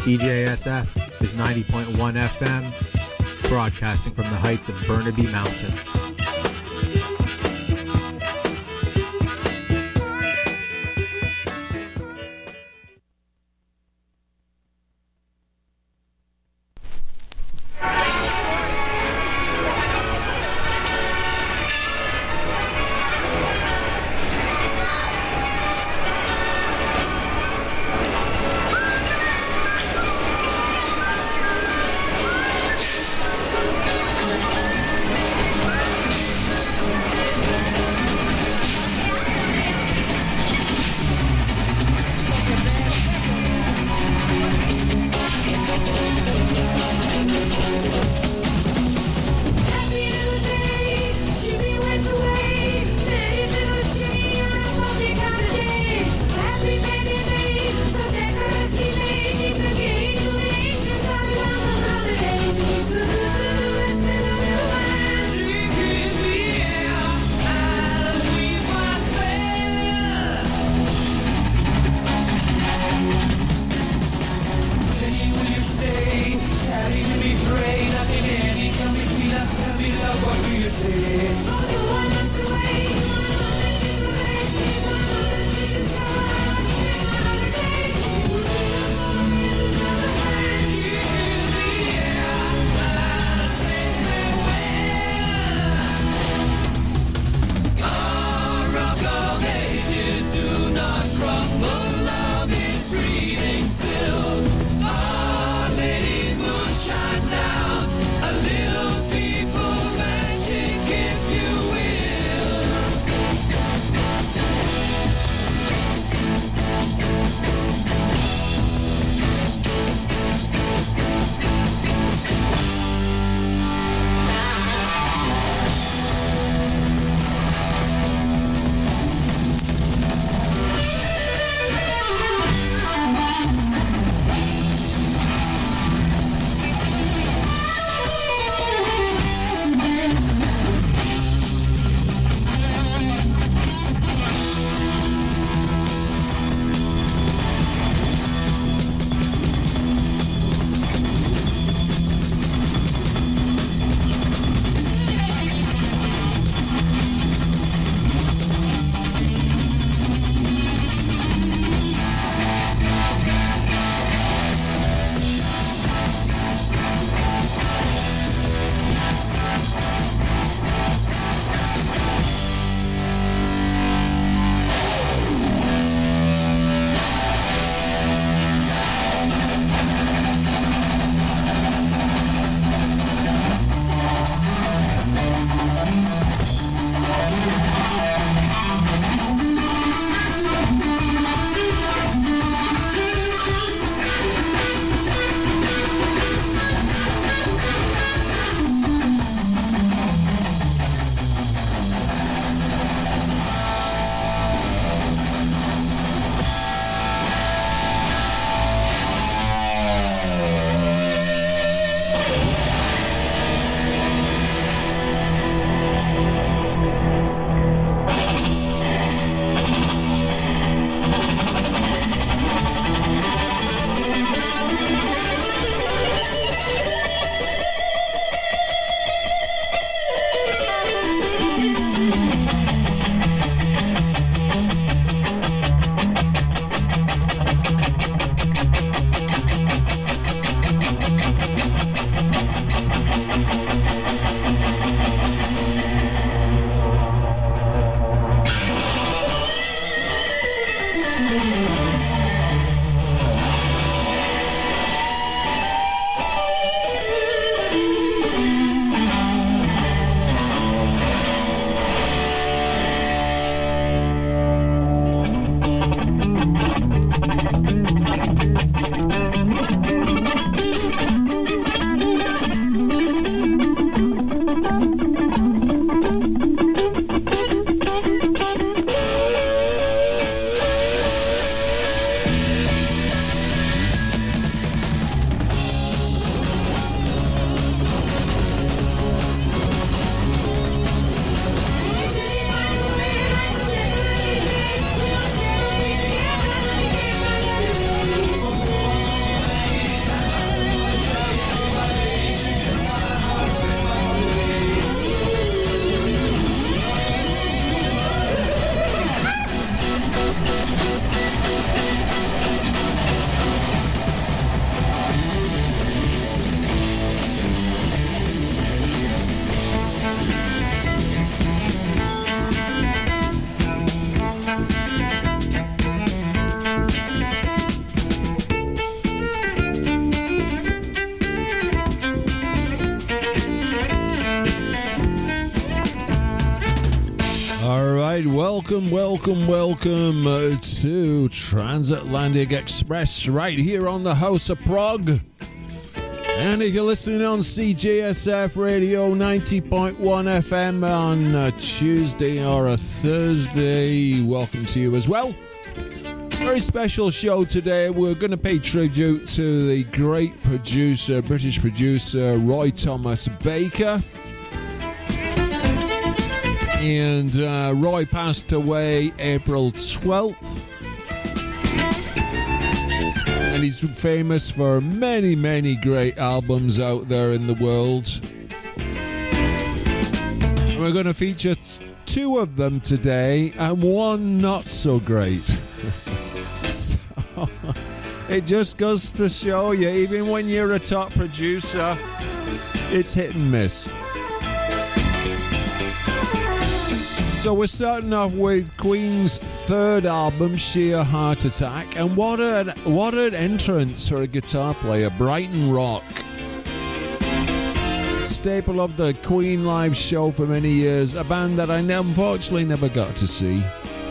CJSF is 90.1 FM, broadcasting from the heights of Burnaby Mountain. right, welcome to Transatlantic Express right here on the House of Prog. And if you're listening on CJSF Radio 90.1 FM on a Tuesday or a Thursday, welcome to you as well. Very special show today. We're going to pay tribute to the great producer, British producer, Roy Thomas Baker. And Roy passed away April 12th. And he's famous for many, many great albums out there in the world. And we're going to feature two of them today and one not so great. So, it just goes to show you, even when you're a top producer, it's hit and miss. So we're starting off with Queen's third album, Sheer Heart Attack, and what an entrance for a guitar player, Brighton Rock. Staple of the Queen live show for many years, a band that I unfortunately never got to see.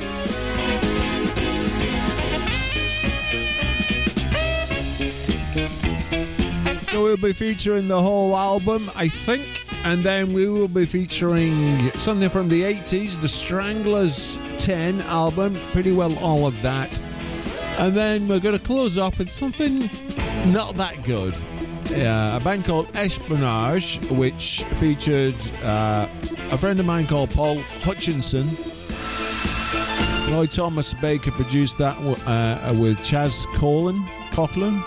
So we'll be featuring the whole album, I think. And then we will be featuring something from the 80s, the Stranglers 10 album, pretty well all of that. And then we're going to close off with something not that good. A band called Espionage, which featured a friend of mine called Paul Hutchinson. Roy Thomas Baker produced that with Chaz Coughlin.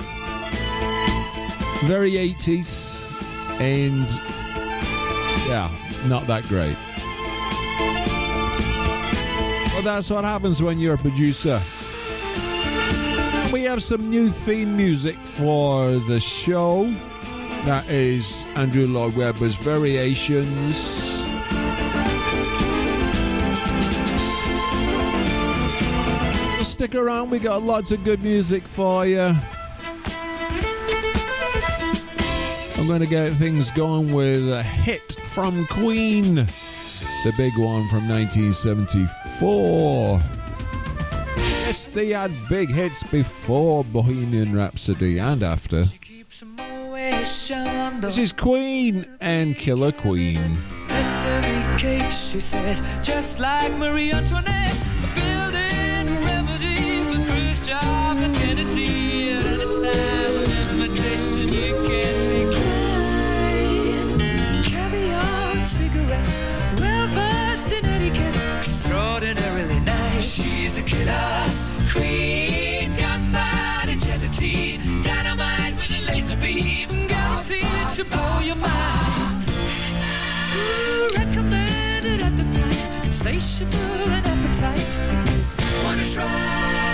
Very 80s and... yeah, not that great. Well, that's what happens when you're a producer. We have some new theme music for the show. That is Andrew Lloyd Webber's Variations. So stick around, we got lots of good music for you. I'm going to get things going with a hit from Queen, the big one from 1974. Yes, they had big hits before Bohemian Rhapsody and after. This is Queen and Killer Queen. Let there be cake, she says, just like Marie Antoinette, building a remedy for Khrushchev and Kennedy. At any time, an invitation you can't take. Cigarettes, well versed in etiquette, extraordinarily nice. She's a killer queen, gunpowder gelatine, dynamite with a laser beam, guaranteed to blow your mind. Recommended at the price, insatiable and appetite. Wanna try?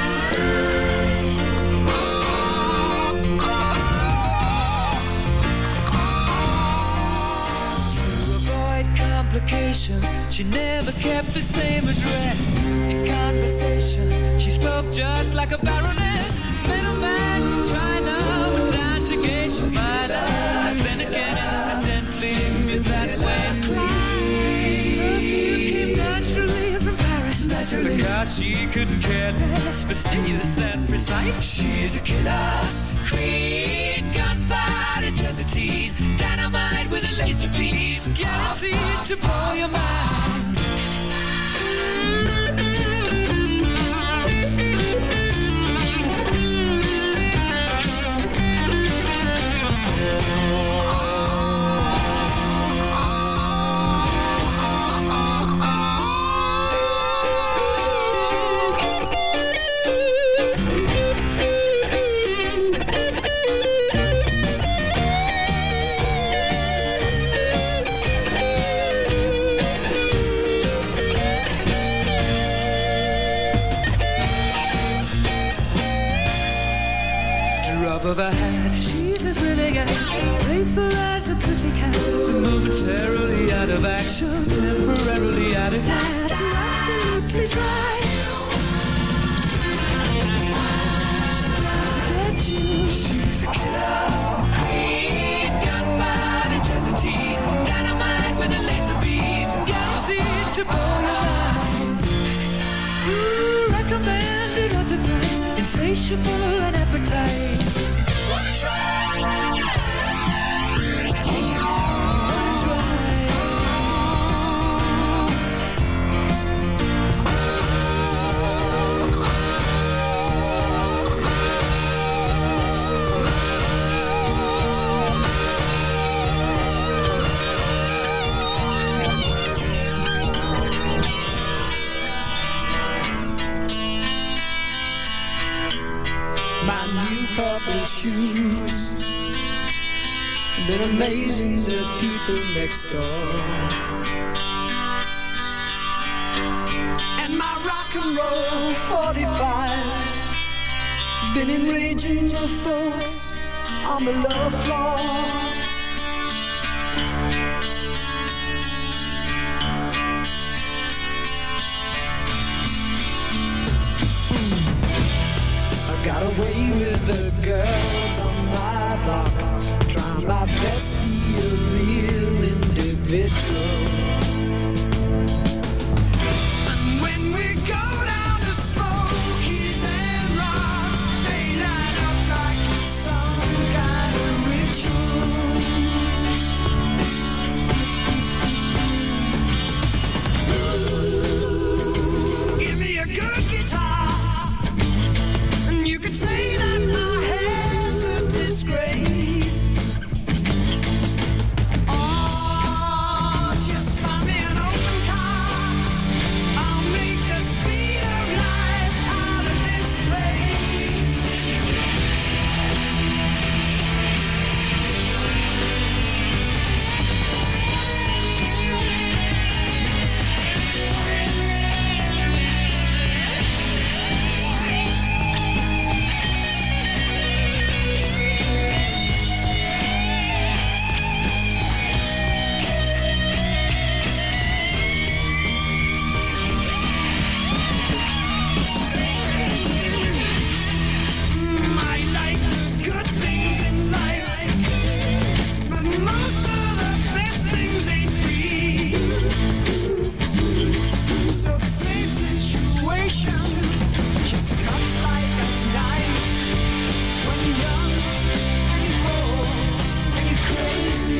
She never kept the same address. In conversation, she spoke just like a baroness. Middleman from China went down to Geisha Minor. Then again, incidentally, me that way. Perfume came naturally from Paris, because she couldn't care less, fastidious and precise. She's a killer queen, gunpowder gelatine, dynamite with a laser beam, guaranteed to blow your mind. Of her hand, she's as willing as playful as the pussycat, momentarily out of action, temporarily out of gas, absolutely dry. She's out to get you. She's a killer queen, gunpowder gelatine, dynamite with a laser beam, guaranteed to blow your mind. insatiable an appetite. Wanna try? Wanna try? My new purple shoes been amazing the people next door. And my rock and roll 45 been enraging the folks on the lower floor. Got away with the girls on my block, trying my best to be a real individual. And when we go down to Smokies and Rock, they light up like some kind of ritual. Ooh, give me a good guitar. You could say that my hair's a disgrace. Oh, just find me an open car. I'll make the speed of light out of this place. I like the good things in life, but most of the best things ain't free. So the same situation just cuts like a knife when you're young and you're bold and you're crazy.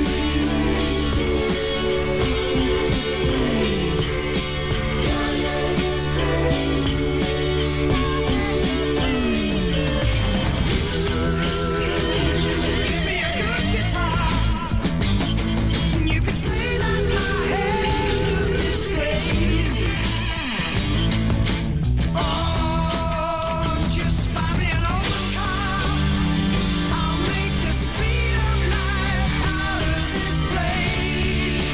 Give me a good guitar. You could say that my hair's a disgrace. Oh, just find me an open car. I'll make the speed of light out of this place.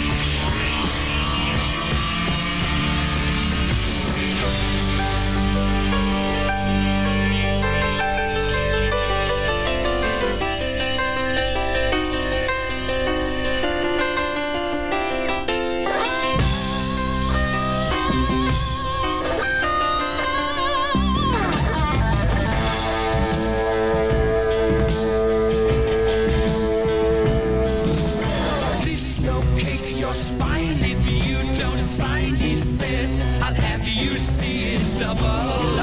Dislocate your spine if you don't sign, he says. I'll have you see it double.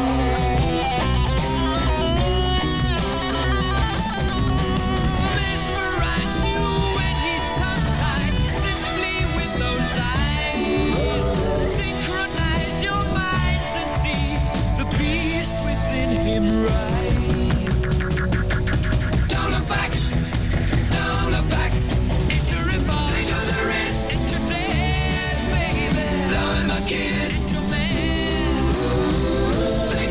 Mesmerize you when he's tongue-tied, simply with those eyes. Synchronize your minds and see the beast within him rise. Don't look back, don't look back. It's a revolt. Think of the rest. It's your dead, baby. Though I'm a kiss to man.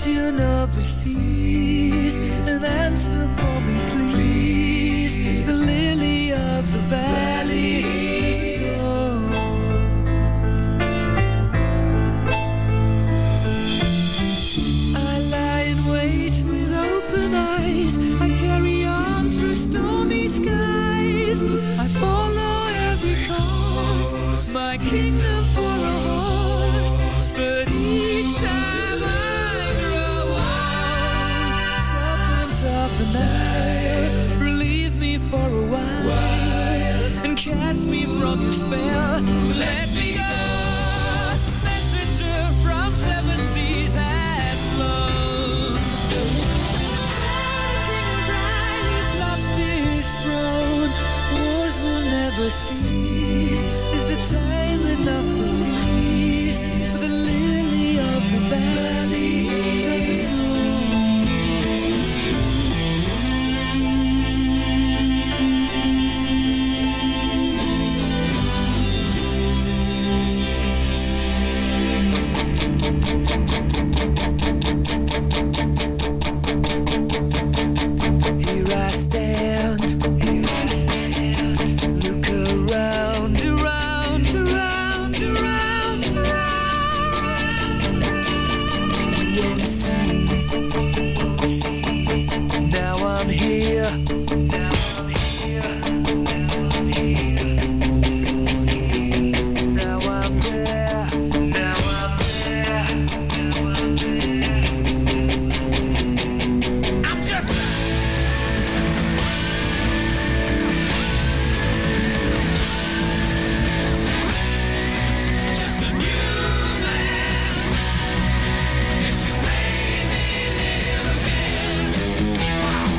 region of the seas, an answer for me, please. The lily of the valley. I lie in wait with open eyes. I carry on through stormy skies. I follow every course, my kingdom for a horse. But each time I grow old, serpent of the night, relieve me for a while, and cast me from your spell. Let me go. Messenger from seven seas has flown. He's lost his throne. Wars will never cease. Is the time enough for peace? For the lily of the valley doesn't bloom. Here I stand, look around, around, around, around, around. But you won't see me. Now I'm here. Now I'm here. Now I'm there. Now I'm there. I'm just a new man. Yes, you made me live again.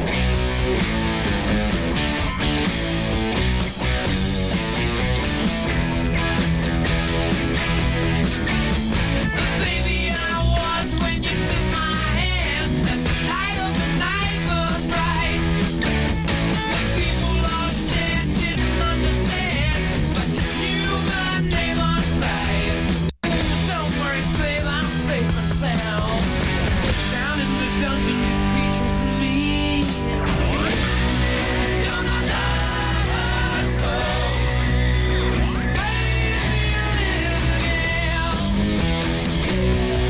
Baby, I was when you took my hand, and the light of the night was bright. Like people lost and didn't understand, but you knew my name on sight. Don't worry, babe, I'm safe and sound. Down in the dungeon, just pictures of me. Don't I love her so? She made me live again.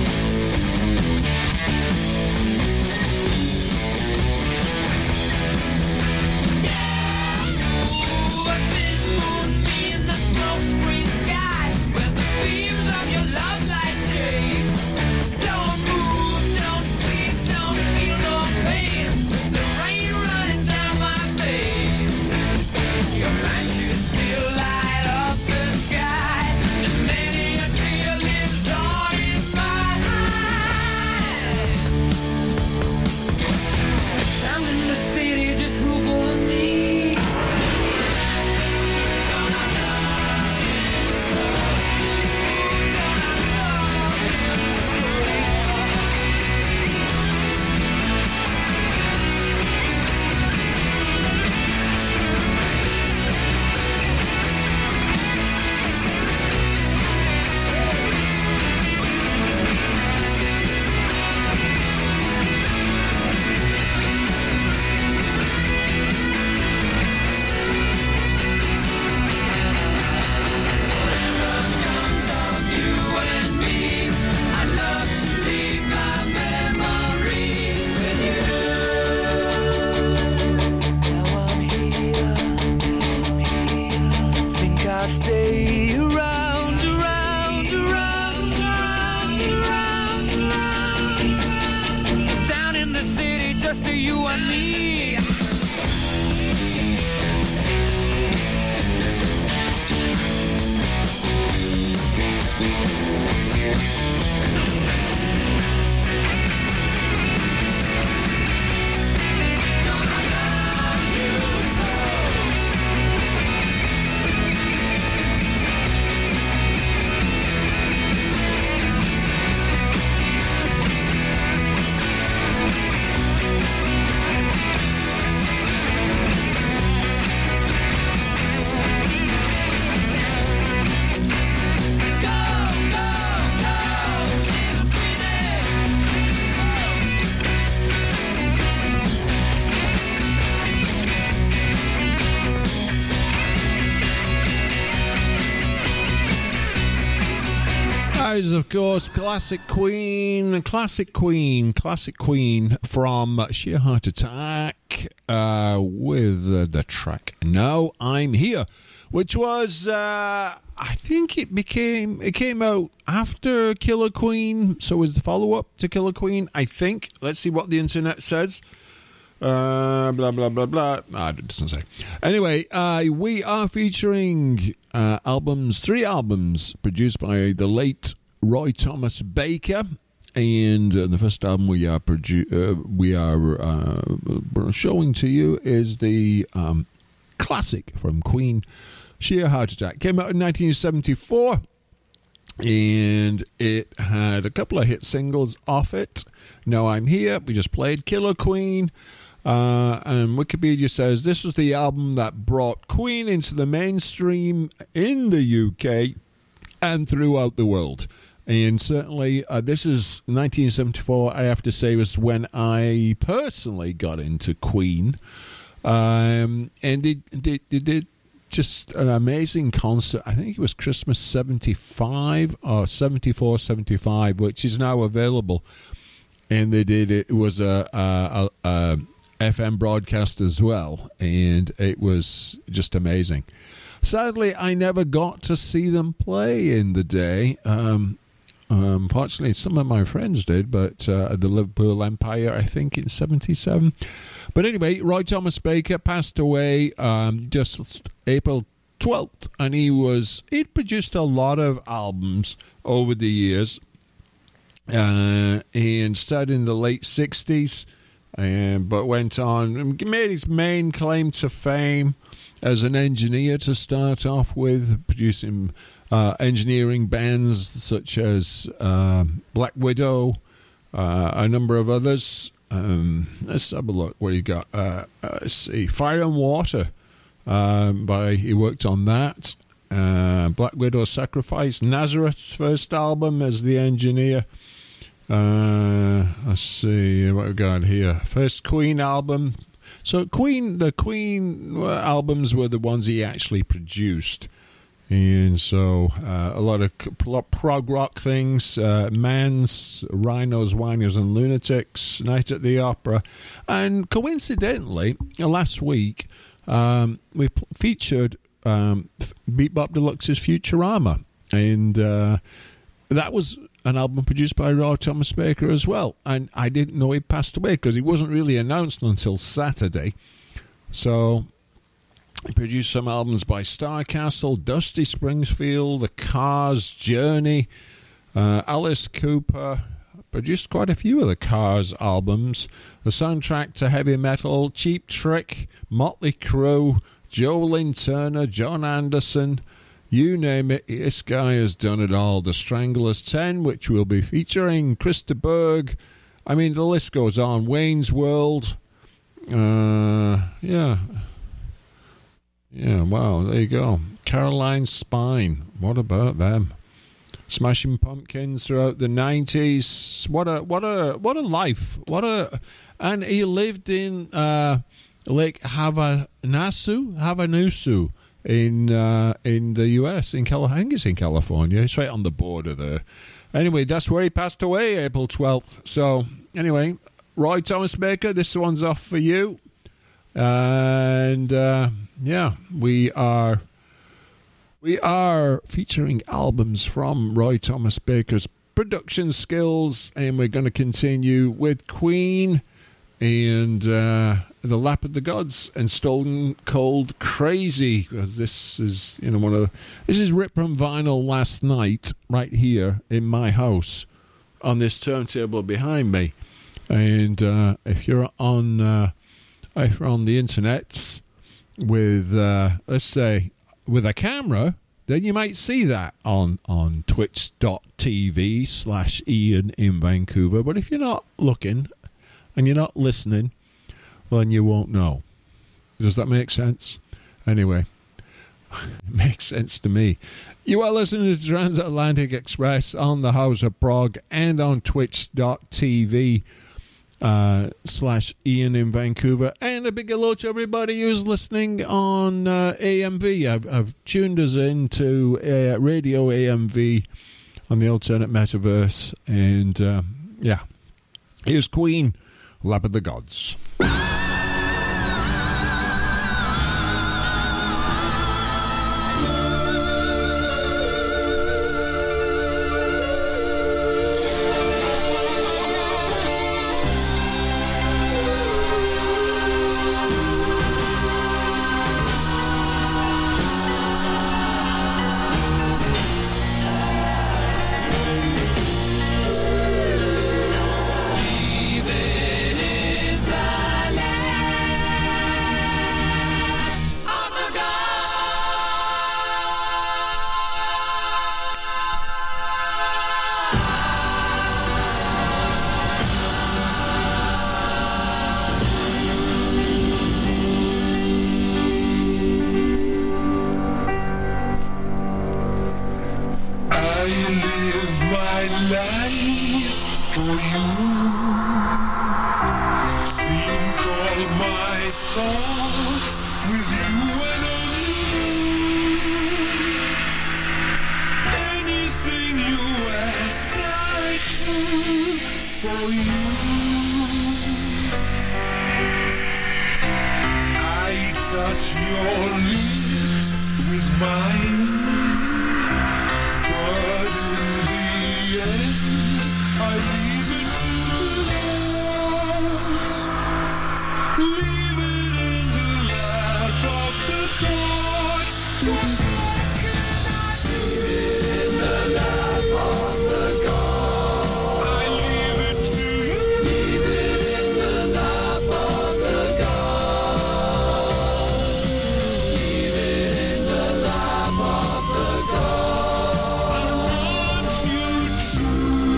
Ooh, a thin moon me in the smoke-screen sky, where the beams of your love light chase. Don't move, don't speak, don't feel no pain. The rain running down my face. Your matches still light up the sky, and many a tear lives on in my eyes. Down in the city, just rule of me. Don't I love you so? Don't I love you so? Comes of you and me. I love to leave my memory with you. Now I'm here. Think I'll stay around, around, around, around, around, around. Down in the city, just to you and me. Don't I love you so? guys, of course, Classic Queen from Sheer Heart Attack with the track Now I'm Here, which was, I think it came out after Killer Queen, so it was the follow-up to Killer Queen, I think. Let's see what the internet says. Blah, blah, blah, blah. It doesn't say. Anyway, we are featuring three albums produced by the late Roy Thomas Baker. And the first album we are showing to you is the classic from Queen, Sheer Heart Attack. Came out in 1974. And it had a couple of hit singles off it. Now I'm Here. We just played Killer Queen. And Wikipedia says this was the album that brought Queen into the mainstream in the UK and throughout the world. And certainly, this is 1974, I have to say, was when I personally got into Queen. And they did just an amazing concert. I think it was Christmas 75 or 74, 75, which is now available. And they did it. It was a FM broadcast as well, and it was just amazing. Sadly, I never got to see them play in the day. Unfortunately, some of my friends did, but at the Liverpool Empire, I think in 77. But anyway, Roy Thomas Baker passed away just April 12th, and he'd produced a lot of albums over the years, and started in the late 60s. But went on and made his main claim to fame as an engineer to start off with, producing engineering bands such as Black Widow, a number of others. Let's have a look. What he got? Let's see. Fire and Water. He worked on that. Black Widow Sacrifice. Nazareth's first album as the engineer. Let's see what we got here. First Queen album. So the Queen albums were the ones he actually produced, and so a lot of prog rock things, Mans, Rhinos, Whiners and Lunatics, Night at the Opera, and coincidentally last week we featured Beat Bop Deluxe's Futurama, and that was an album produced by Roy Thomas Baker as well. And I didn't know he passed away because he wasn't really announced until Saturday. So he produced some albums by Starcastle, Dusty Springfield, The Cars, Journey, Alice Cooper. Produced quite a few of the Cars albums. The soundtrack to Heavy Metal, Cheap Trick, Motley Crue, Joe Lynn Turner, John Anderson. You name it, this guy has done it all. The Stranglers 10, which we'll be featuring, Krista Berg. I mean, the list goes on. Wayne's World. Yeah, wow, there you go. Caroline Spine. What about them? Smashing Pumpkins throughout the 90s. What a life. And he lived in Lake Havanusu. In the US, I think it's in California. It's right on the border there. Anyway, that's where he passed away, April 12th. So, anyway, Roy Thomas Baker, this one's off for you. And, we are featuring albums from Roy Thomas Baker's production skills, and we're going to continue with Queen and The Lap of the Gods and Stone Cold Crazy, because this is this is ripped from vinyl last night right here in my house on this turntable behind me. And if you're on the internet with let's say with a camera, then you might see that on twitch.tv/Ian in Vancouver. But if you're not looking and you're not listening, well, then you won't know. Does that make sense? Anyway, it makes sense to me. You are listening to Transatlantic Express on the House of Prog and on twitch.tv /Ian in Vancouver. And a big hello to everybody who's listening on AMV. I've tuned us into Radio AMV on the alternate metaverse. And yeah, here's Queen, Lap of the Gods. For you.